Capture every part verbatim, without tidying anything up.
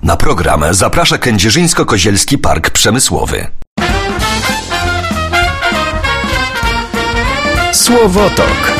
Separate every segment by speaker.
Speaker 1: Na program zaprasza Kędzierzyńsko-Kozielski Park Przemysłowy. Słowotok.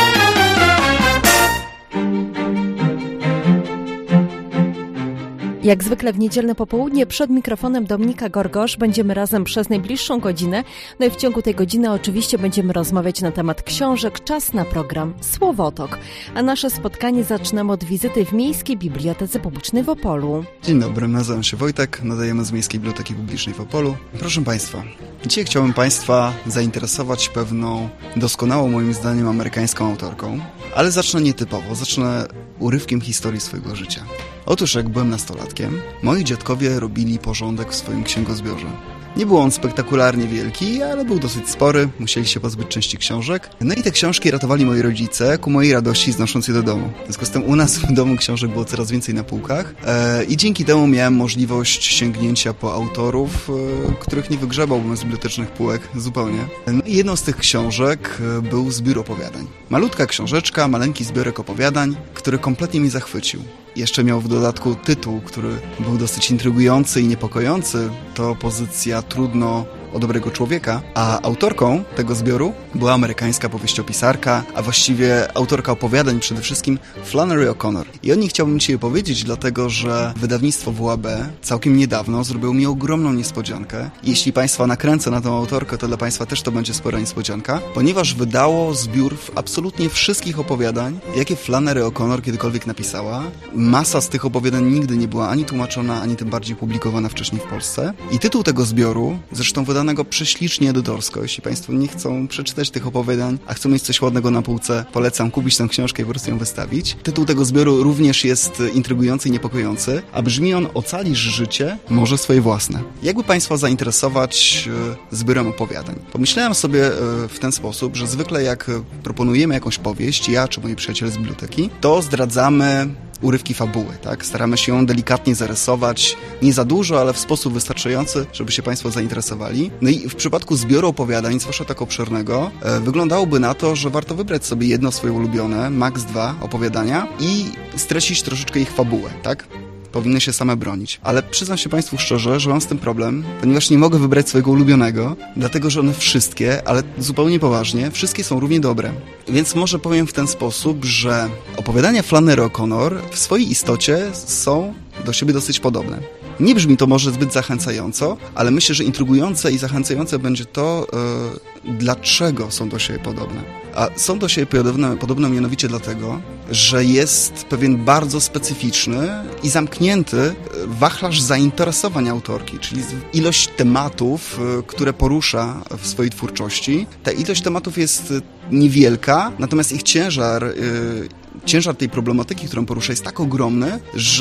Speaker 2: Jak zwykle w niedzielne popołudnie przed mikrofonem Dominika Gorgosz będziemy razem przez najbliższą godzinę. No i w ciągu tej godziny oczywiście będziemy rozmawiać na temat książek. Czas na program Słowotok. A nasze spotkanie zaczynamy od wizyty w Miejskiej Bibliotece Publicznej w Opolu.
Speaker 3: Dzień dobry, nazywam się Wojtek, nadajemy z Miejskiej Biblioteki Publicznej w Opolu. Proszę Państwa, dzisiaj chciałbym Państwa zainteresować pewną doskonałą moim zdaniem amerykańską autorką, ale zacznę nietypowo, zacznę urywkiem historii swojego życia. Otóż jak byłem nastolatkiem, moi dziadkowie robili porządek w swoim księgozbiorze. Nie był on spektakularnie wielki, ale był dosyć spory, musieli się pozbyć części książek. No i te książki ratowali moi rodzice, ku mojej radości znosząc je do domu. W związku z tym u nas w domu książek było coraz więcej na półkach e, i dzięki temu miałem możliwość sięgnięcia po autorów, e, których nie wygrzebałbym z bibliotecznych półek zupełnie. No i jedną z tych książek był zbiór opowiadań. Malutka książeczka, maleńki zbiorek opowiadań, który kompletnie mnie zachwycił. Jeszcze miał w dodatku tytuł, który był dosyć intrygujący i niepokojący. To pozycja Trudno o dobrego człowieka, a autorką tego zbioru była amerykańska powieściopisarka, a właściwie autorka opowiadań przede wszystkim Flannery O'Connor. I o niej chciałbym dzisiaj opowiedzieć, dlatego że wydawnictwo W A B całkiem niedawno zrobiło mi ogromną niespodziankę. Jeśli Państwa nakręcę na tą autorkę, to dla Państwa też to będzie spora niespodzianka, ponieważ wydało zbiór absolutnie wszystkich opowiadań, jakie Flannery O'Connor kiedykolwiek napisała. Masa z tych opowiadań nigdy nie była ani tłumaczona, ani tym bardziej publikowana wcześniej w Polsce. I tytuł tego zbioru, zresztą wydany go prześlicznie edytorsko. Jeśli Państwo nie chcą przeczytać tych opowiadań, a chcą mieć coś ładnego na półce, polecam kupić tę książkę i po prostu ją wystawić. Tytuł tego zbioru również jest intrygujący i niepokojący, a brzmi on: Ocalisz życie, może swoje własne. Jakby Państwa zainteresować zbiorem opowiadań? Pomyślałem sobie w ten sposób, że zwykle jak proponujemy jakąś powieść, ja czy moi przyjaciele z biblioteki, to zdradzamy urywki fabuły, tak? Staramy się ją delikatnie zarysować, nie za dużo, ale w sposób wystarczający, żeby się Państwo zainteresowali. No i w przypadku zbioru opowiadań, zwłaszcza tak obszernego, e, wyglądałoby na to, że warto wybrać sobie jedno swoje ulubione, maks dwa opowiadania i streścić troszeczkę ich fabułę, tak? Powinny się same bronić. Ale przyznam się Państwu szczerze, że mam z tym problem, ponieważ nie mogę wybrać swojego ulubionego, dlatego że one wszystkie, ale zupełnie poważnie, wszystkie są równie dobre. Więc może powiem w ten sposób, że opowiadania Flannery O'Connor w swojej istocie są do siebie dosyć podobne. Nie brzmi to może zbyt zachęcająco, ale myślę, że intrygujące i zachęcające będzie to, yy, dlaczego są do siebie podobne. A są do siebie podobne, podobne mianowicie dlatego, że jest pewien bardzo specyficzny i zamknięty wachlarz zainteresowań autorki, czyli ilość tematów, które porusza w swojej twórczości. Ta ilość tematów jest niewielka, natomiast ich ciężar, yy, ciężar tej problematyki, którą porusza, jest tak ogromny,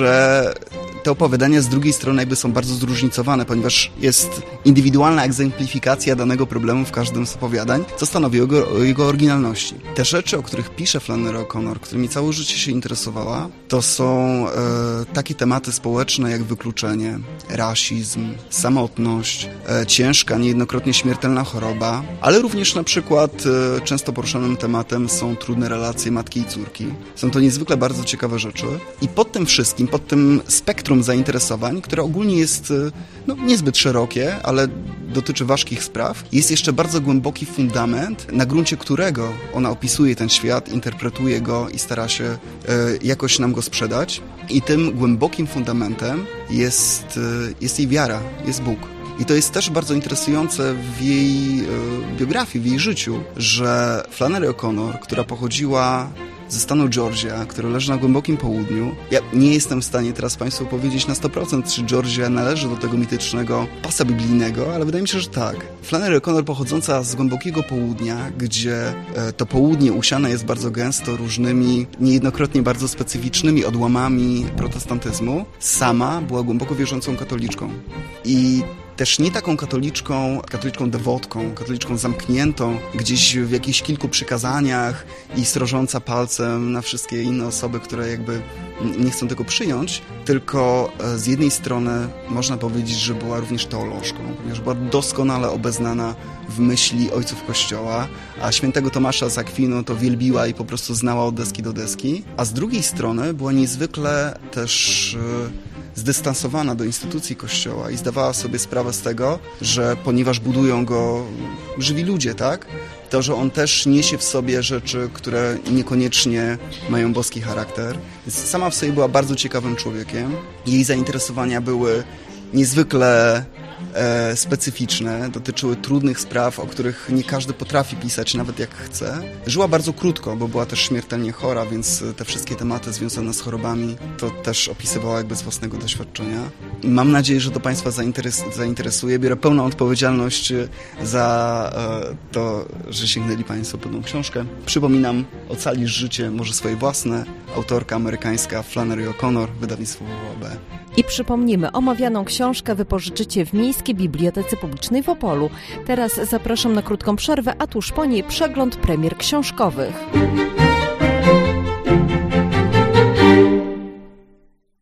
Speaker 3: że te opowiadania z drugiej strony jakby są bardzo zróżnicowane, ponieważ jest indywidualna egzemplifikacja danego problemu w każdym z opowiadań, co stanowi o jego, o jego oryginalności. Te rzeczy, o których pisze Flannery O'Connor, którymi całe życie się interesowała, to są e, takie tematy społeczne jak wykluczenie, rasizm, samotność, e, ciężka, niejednokrotnie śmiertelna choroba, ale również na przykład e, często poruszanym tematem są trudne relacje matki i córki. Są to niezwykle bardzo ciekawe rzeczy i pod tym wszystkim, pod tym spektrum zainteresowań, które ogólnie jest no, niezbyt szerokie, ale dotyczy ważkich spraw, jest jeszcze bardzo głęboki fundament, na gruncie którego ona opisuje ten świat, interpretuje go i stara się e, jakoś nam go sprzedać. I tym głębokim fundamentem jest, e, jest jej wiara, jest Bóg. I to jest też bardzo interesujące w jej e, biografii, w jej życiu, że Flannery O'Connor, która pochodziła ze stanu Georgia, który leży na głębokim południu. Ja nie jestem w stanie teraz Państwu powiedzieć na sto procent, czy Georgia należy do tego mitycznego pasa biblijnego, ale wydaje mi się, że tak. Flannery O'Connor, pochodząca z głębokiego południa, gdzie to południe usiane jest bardzo gęsto różnymi, niejednokrotnie bardzo specyficznymi odłamami protestantyzmu, sama była głęboko wierzącą katoliczką. I też nie taką katoliczką, katoliczką dewotką, katoliczką zamkniętą gdzieś w jakichś kilku przykazaniach i srożąca palcem na wszystkie inne osoby, które jakby nie chcą tego przyjąć, tylko z jednej strony można powiedzieć, że była również teolożką, ponieważ była doskonale obeznana w myśli ojców Kościoła, a świętego Tomasza z Akwinu to wielbiła i po prostu znała od deski do deski, a z drugiej strony była niezwykle też zdystansowana do instytucji Kościoła i zdawała sobie sprawę z tego, że ponieważ budują go żywi ludzie, tak? To, że on też niesie w sobie rzeczy, które niekoniecznie mają boski charakter. Więc sama w sobie była bardzo ciekawym człowiekiem. Jej zainteresowania były niezwykle e, specyficzne, dotyczyły trudnych spraw, o których nie każdy potrafi pisać, nawet jak chce. Żyła bardzo krótko, bo była też śmiertelnie chora, więc te wszystkie tematy związane z chorobami to też opisywała jakby z własnego doświadczenia. Mam nadzieję, że to Państwa zainteres zainteresuje. Biorę pełną odpowiedzialność za e, to, że sięgnęli Państwo po tą książkę. Przypominam, Ocalisz życie, może swoje własne. Autorka amerykańska Flannery O'Connor, wydawnictwo W W O B.
Speaker 2: I przypomnimy, omawianą książkę wypożyczycie w Miejskiej Bibliotece Publicznej w Opolu. Teraz zapraszam na krótką przerwę, a tuż po niej przegląd premier książkowych.